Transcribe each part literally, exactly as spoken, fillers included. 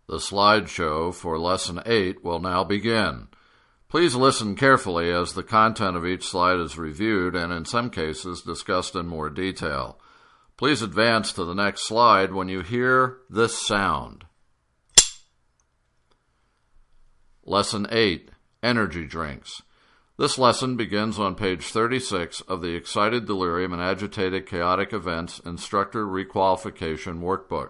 The slideshow for Lesson eight will now begin. Please listen carefully as the content of each slide is reviewed and in some cases discussed in more detail. Please advance to the next slide when you hear this sound. Lesson eight, Energy Drinks. This lesson begins on page thirty-six of the Excited Delirium and Agitated Chaotic Events Instructor Requalification Workbook.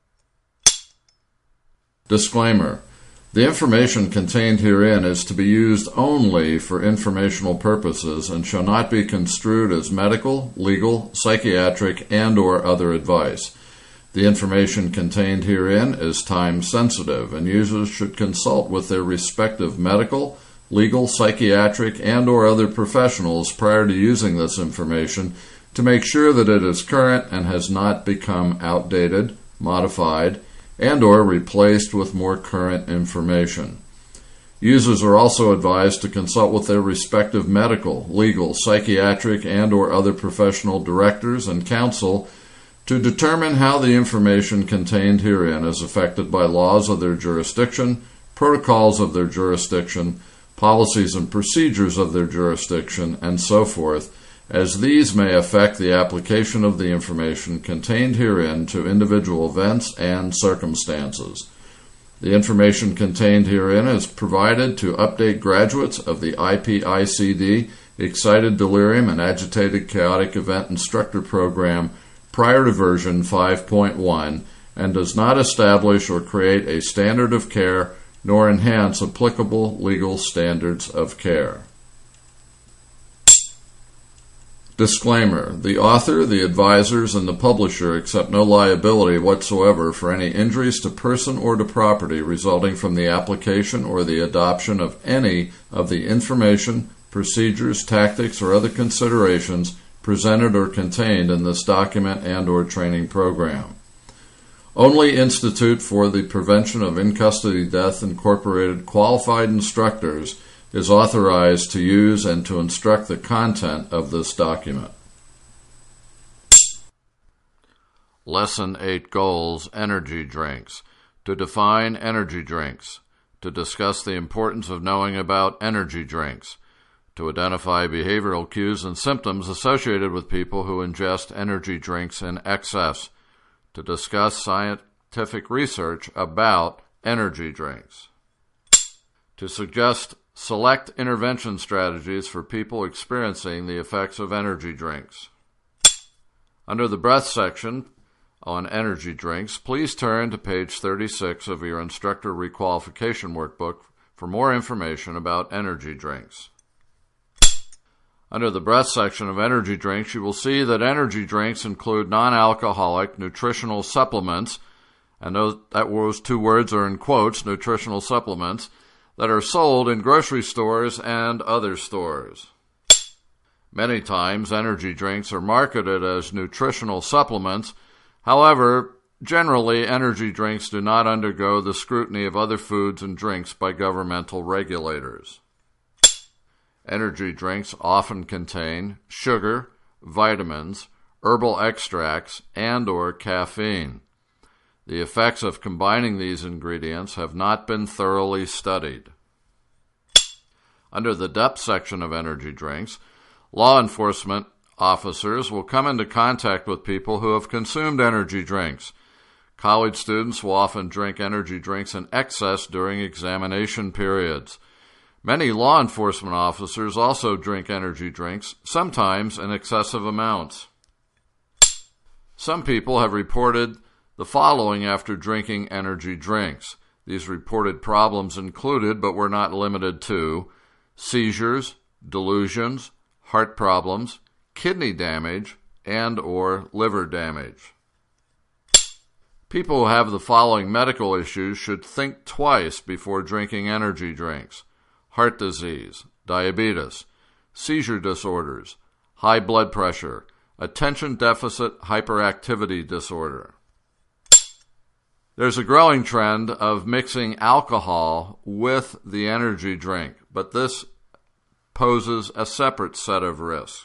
Disclaimer. The information contained herein is to be used only for informational purposes and shall not be construed as medical, legal, psychiatric, and or other advice. The information contained herein is time-sensitive, and users should consult with their respective medical, legal, psychiatric, and or other professionals prior to using this information to make sure that it is current and has not become outdated, modified, and or replaced with more current information. Users are also advised to consult with their respective medical, legal, psychiatric, and or other professional directors and counsel to determine how the information contained herein is affected by laws of their jurisdiction, protocols of their jurisdiction, policies and procedures of their jurisdiction, and so forth, as these may affect the application of the information contained herein to individual events and circumstances. The information contained herein is provided to update graduates of the I P I C D Excited Delirium and Agitated Chaotic Event Instructor Program prior to version five point one and does not establish or create a standard of care nor enhance applicable legal standards of care. Disclaimer. The author, the advisors, and the publisher accept no liability whatsoever for any injuries to person or to property resulting from the application or the adoption of any of the information, procedures, tactics, or other considerations presented or contained in this document and or training program. Only Institute for the Prevention of In-Custody Death Incorporated qualified instructors is authorized to use and to instruct the content of this document. Lesson eight Goals, Energy Drinks. To define energy drinks. To discuss the importance of knowing about energy drinks. To identify behavioral cues and symptoms associated with people who ingest energy drinks in excess. To discuss scientific research about energy drinks. To suggest select intervention strategies for people experiencing the effects of energy drinks. Under the breath section on energy drinks, please turn to page thirty-six of your Instructor Requalification Workbook for more information about energy drinks. Under the breath section of energy drinks, you will see that energy drinks include non-alcoholic nutritional supplements, and those, that those two words are in quotes, nutritional supplements, that are sold in grocery stores and other stores. Many times, energy drinks are marketed as nutritional supplements. However, generally, energy drinks do not undergo the scrutiny of other foods and drinks by governmental regulators. Energy drinks often contain sugar, vitamins, herbal extracts, and or caffeine. The effects of combining these ingredients have not been thoroughly studied. Under the depth section of energy drinks, law enforcement officers will come into contact with people who have consumed energy drinks. College students will often drink energy drinks in excess during examination periods. Many law enforcement officers also drink energy drinks, sometimes in excessive amounts. Some people have reported the following after drinking energy drinks. These reported problems included, but were not limited to, seizures, delusions, heart problems, kidney damage, and or liver damage. People who have the following medical issues should think twice before drinking energy drinks: heart disease, diabetes, seizure disorders, high blood pressure, attention deficit hyperactivity disorder. There's a growing trend of mixing alcohol with the energy drink, but this poses a separate set of risks.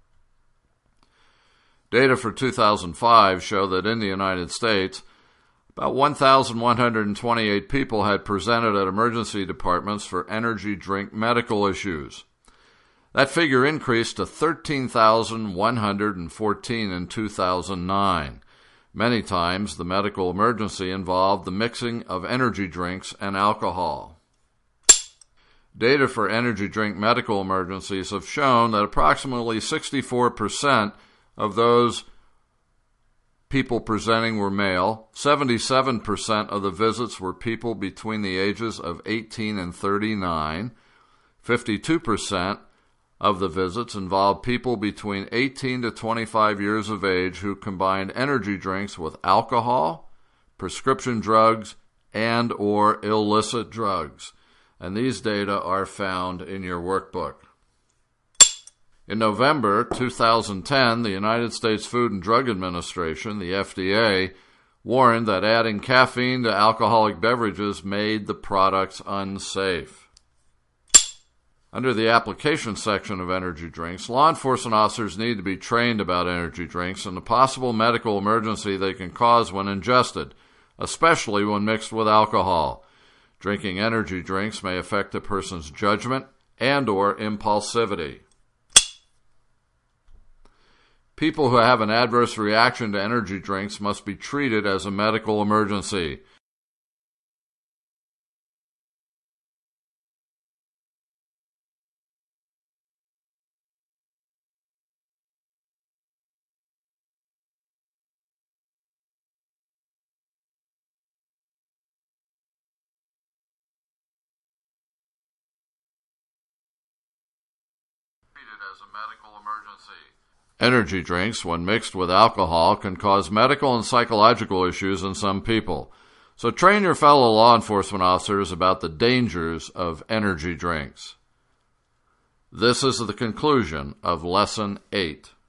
Data for two thousand five show that in the United States, About one thousand one hundred twenty-eight people had presented at emergency departments for energy drink medical issues. That figure increased to thirteen thousand one hundred fourteen in two thousand nine. Many times, the medical emergency involved the mixing of energy drinks and alcohol. Data for energy drink medical emergencies have shown that approximately sixty-four percent of those people presenting were male, seventy-seven percent of the visits were people between the ages of eighteen and thirty-nine, fifty-two percent of the visits involved people between eighteen to twenty-five years of age who combined energy drinks with alcohol, prescription drugs, and or illicit drugs. And these data are found in your workbook. In November two thousand ten, the United States Food and Drug Administration, the F D A, warned that adding caffeine to alcoholic beverages made the products unsafe. Under the application section of energy drinks, law enforcement officers need to be trained about energy drinks and the possible medical emergency they can cause when ingested, especially when mixed with alcohol. Drinking energy drinks may affect a person's judgment and or impulsivity. People who have an adverse reaction to energy drinks must be treated as a medical emergency. As a medical emergency. Energy drinks, when mixed with alcohol, can cause medical and psychological issues in some people. So train your fellow law enforcement officers about the dangers of energy drinks. This is the conclusion of Lesson eight.